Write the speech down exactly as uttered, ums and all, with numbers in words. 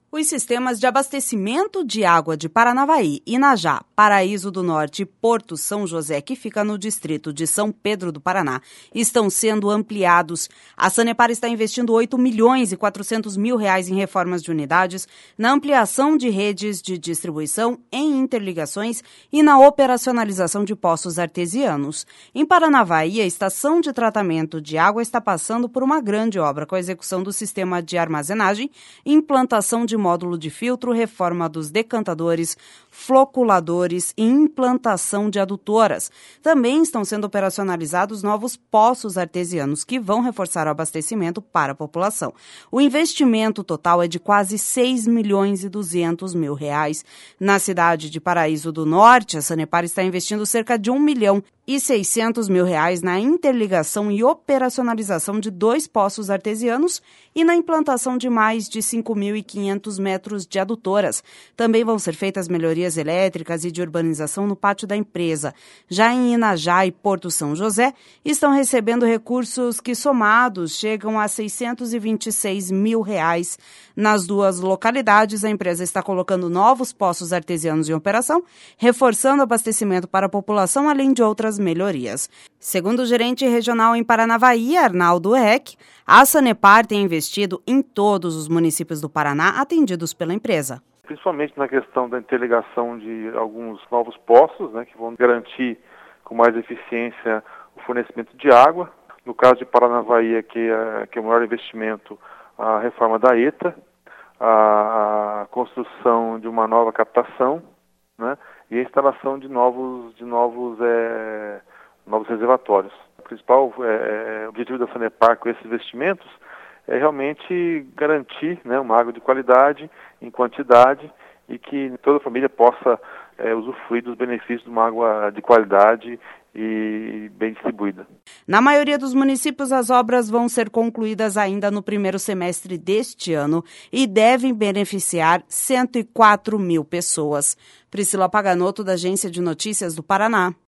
Os sistemas de abastecimento de água de Paranavaí, Inajá, Paraíso do Norte e Porto São José, que fica no distrito de São Pedro do Paraná, estão sendo ampliados. A Sanepar está investindo oito milhões e quatrocentos mil reais em reformas de unidades, na ampliação de redes de distribuição, em interligações e na operacionalização de poços artesianos. Em Paranavaí, a estação de tratamento de água está passando por uma grande obra, com a execução do sistema de armazenagem, implantação de módulo de filtro, reforma dos decantadores, floculadores e implantação de adutoras. Também estão sendo operacionalizados novos poços artesianos que vão reforçar o abastecimento para a população. O investimento total é de quase seis milhões e duzentos mil reais. Na cidade de Paraíso do Norte, a Sanepar está investindo cerca de um milhão e seiscentos mil reais na interligação e operacionalização de dois poços artesianos e na implantação de mais de cinco mil e quinhentos metros de adutoras. Também vão ser feitas melhorias elétricas e de urbanização no pátio da empresa. Já em Inajá e Porto São José, estão recebendo recursos que, somados, chegam a seiscentos e vinte e seis mil reais. Nas duas localidades, a empresa está colocando novos poços artesianos em operação, reforçando o abastecimento para a população, além de outras melhorias. Segundo o gerente regional em Paranavaí, Arnaldo Eck, a Sanepar tem investido em todos os municípios do Paraná atendidos pela empresa. Principalmente na questão da interligação de alguns novos poços, né, que vão garantir com mais eficiência o fornecimento de água. No caso de Paranavaí, que é, que é o maior investimento, a reforma da E T A, a, a construção de uma nova captação, né, e a instalação de novos, de novos, é, novos reservatórios. O principal é, objetivo da Sanepar com esses investimentos é realmente garantir, né, uma água de qualidade, em quantidade, e que toda a família possa é, usufruir dos benefícios de uma água de qualidade e bem distribuída. Na maioria dos municípios, as obras vão ser concluídas ainda no primeiro semestre deste ano e devem beneficiar cento e quatro mil pessoas. Priscila Paganoto, da Agência de Notícias do Paraná.